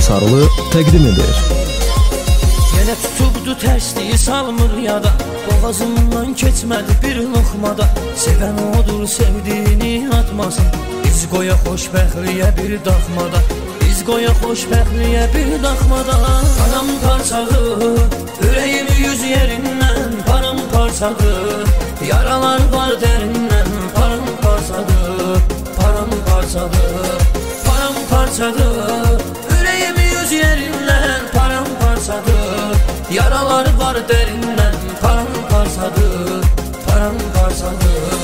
Sarılı təqdim edir. Yenə tutubdu tərsliyi salmır yada, boğazımdan keçmədi bir loxmada. Sevən odur sevdiyini atmasın, biz qoya xoşbəxtliyə bir daxmada. Biz qoya xoşbəxtliyə bir daxmada. Paramparçadır, ürəyim yüz yerindən paramparçadır. Yaralar var dərindən paramparçadır, paramparçadır, paramparçadır. Ürəyim yüz yerindən paramparçadır. Yaralar var dərindən paramparçadır, paramparçadır.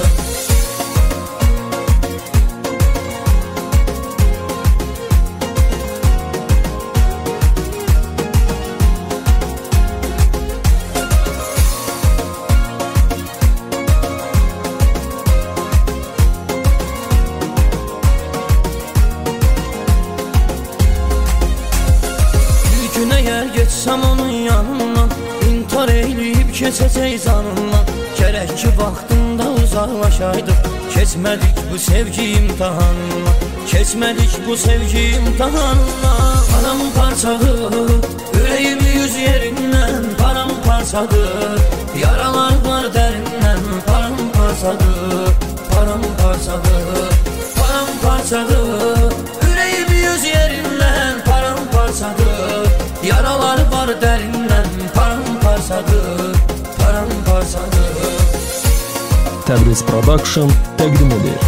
Geçsəm onun yanından, intihar eyləyib keçəcək canından. Gərək ki vaxtında uzaqlaşaydıq, keçmədik bu sevgi imtihanına. Keçmədik bu sevgi imtihanına. Paramparçadır, ürəyim yüz yerindən paramparçadır. Yaralar var dərindən paramparçadır, paramparçadır, paramparçadır. Ürəyim yüz yerindən paramparçadır. Yaralar var dərindən paramparçadır, paramparçadır. Təbriz Production təqdim edir.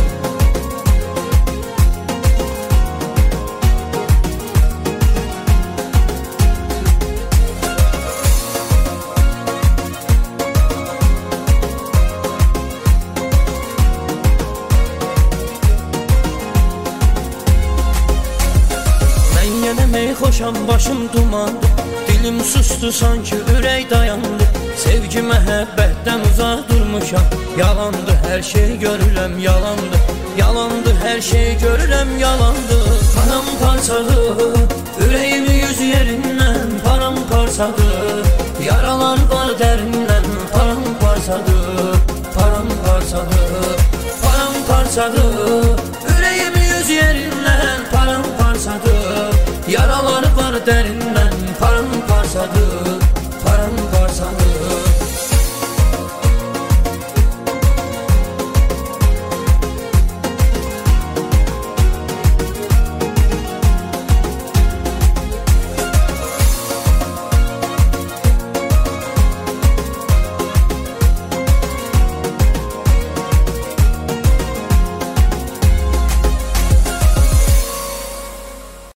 Demək xoşam, başım dumandı, dilim sustu, sanki ürək dayandı. Sevgi məhəbbətdən uzaq durmuşam, yalandı hər şey görürəm, yalandı. Yalandı hər şey görürəm, yalandı. Paramparçadır, ürəyim yüz yerindən paramparçadır. Yaralar var dərindən paramparçadır, paramparçadır, paramparçadır. Ürəyim yüz yerindən paramparçadır. Yaralar var dərindən